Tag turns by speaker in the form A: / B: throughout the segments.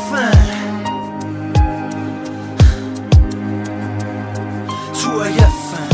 A: FN تو FN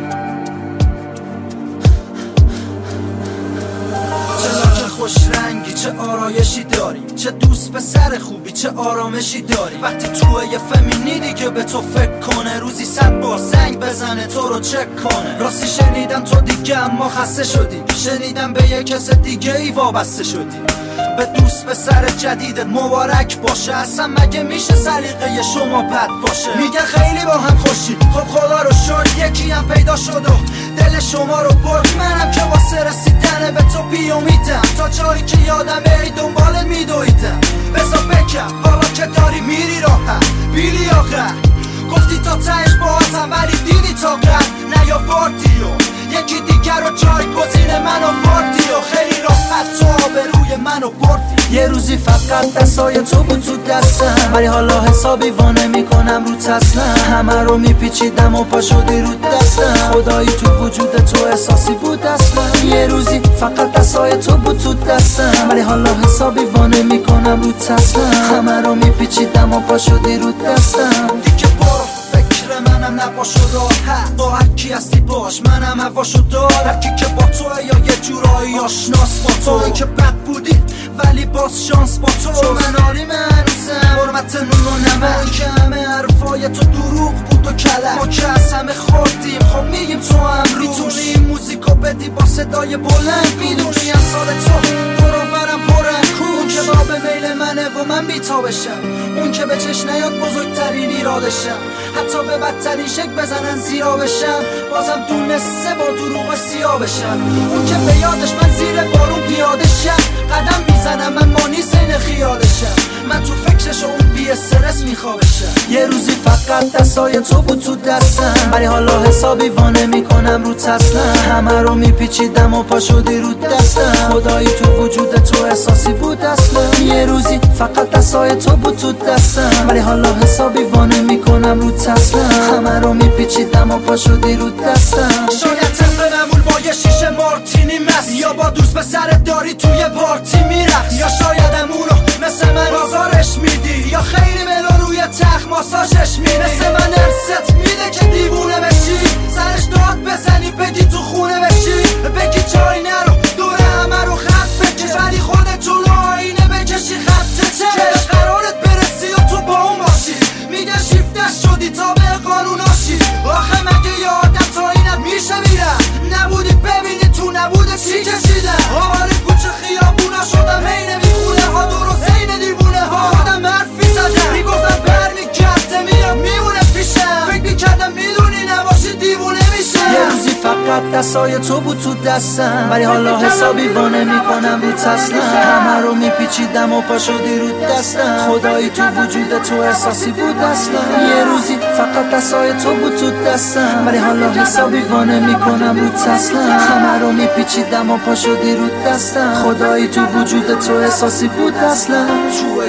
A: چه خوش رنگی، چه آرایشی داری، چه دوست پسر خوبی، چه آرامشی داری. وقتی توی یه فمینیدی که به تو فکر کنه، روزی 100 بار زنگ بزنه تو رو چک کنه. راستی شنیدم تو دیگه اما خسته شدی، شنیدم به یه کس دیگه ای وابسته شدی. به دوست پسر جدیدت مبارک باشه، اصلا مگه میشه سلیقه شما بد باشه؟ میگه خیلی با هم خوشی، خب خدا رو شکر یکی هم پیدا شد و دل شما رو برد. منم که واسه رسیدن به تو بیامیدم، تا جایی که یادم ای دنبالت میدویدم. بذار بکم حالا که داری میری راحت، بیلی آخر گفتی تا تهش باهاتم ولی دیدی تا قد نیاوردی و یکی دیگر رو جایگزین من آوردی و خیلی راحت تو آبروی منو بردی. یه روزی فقط دستای تو بود تو دستم، ولی حالا حسابی وانه میکنم رو تسلم. همه رو میپیچیدم و پا شدی رو دستم، خدایی تو وجود تو احساسی بود اصلا. یه روزی فقط دستای تو بود تو دستم، ولی حالا حسابی وانه میکنم رو تسلم. همه رو میپیچیدم و پا شدی رو دستم. دیگه برو فکر منم نباش و راحت، با هر کی هستی باش، منم هواشو دارم. هر کی که با توه یا یه جورایی آشناس با تو، این که بد بودی ولی باز شانس با تو. چون من عالی منوزم حرمت نون و نمک، که همه حرفای تو دروغ بود و کلک. ما که از همه خوردیم خب میگیم تو هم روش میتونی این موزیکو بدی با صدای بلند. میدونی از سال تو برام پرن اون که با به میل منه و من بیتا بشم، اون که به چشم نیاد بزرگترین ایرادشم. حتی به بدترین شک بزنن زیرا بشم، بازم دونسته با دروغ سیاه بشم. اون که به یادش من زیر بارون پیاده شم، قدم میزنم من مانی سین خیالشم. من تو فکرش و اون بی استرس میخوابشم. یه روزی فقط دستای تو بود تو دستم، ولی حالا حسابی وانه میکنم رو تسلم. همه رو میپیچیدم و پا شدی رو دستم، خدایی تو وجود تو احساسی بود اصلا. یه روزی فقط دستای تو بود تو دستم، ولی حالا حسابی وانه میکنم رو تسلم. همه رو میپیچیدم و پا شدی رو دستم. شاید طبق معمول با یه شیشه مارتینی مست، یا با دوست به سرت داری توی پارتی میرقص، یا شاید امونو مثل من آزارش میدی، یا خیلی ملو روی تخت ماساژش میدی. مثل من ارست میده که دیوونه بشی، سرش داد بزنی بگی تو خونه بشی، بگی جایی نرو دور همه رو خط بکش، ولی خودت جلو آینه بکشی خط چش. قرارت برسی و تو با اون باشی، میگه شیفتش شدی تا به قانوناشی. آخه مگه یه آدم تا اینم میشه میرم؟ نبودی ببینی تو نبوده چی کشیدم. آره کوچه خیابونا شدم هی نمیخونه ها، درست هی دیوونه ها. خودم حرفی زدم میگفتم برمیگرده میرم میمونه پیشم، فکر میکردم میدونی نباشی دیوونه میشه. یه روزی فقط دستای تو بود تو دستم، ولی حالا حسابی وانه میکنم رو تسلم. همه رو میپیچیدم و پا شدی رو دستم، خدایی تو وجود تو احساسی بود اصلا. یه روزی فقط دستای تو بود تو دستم، ولی حالا حسابی وانه میکنم رو تسلم. همه رو میپیچیدم و پا شدی رو دستم، خدایی تو وجود تو احساسی بود اصلا. تو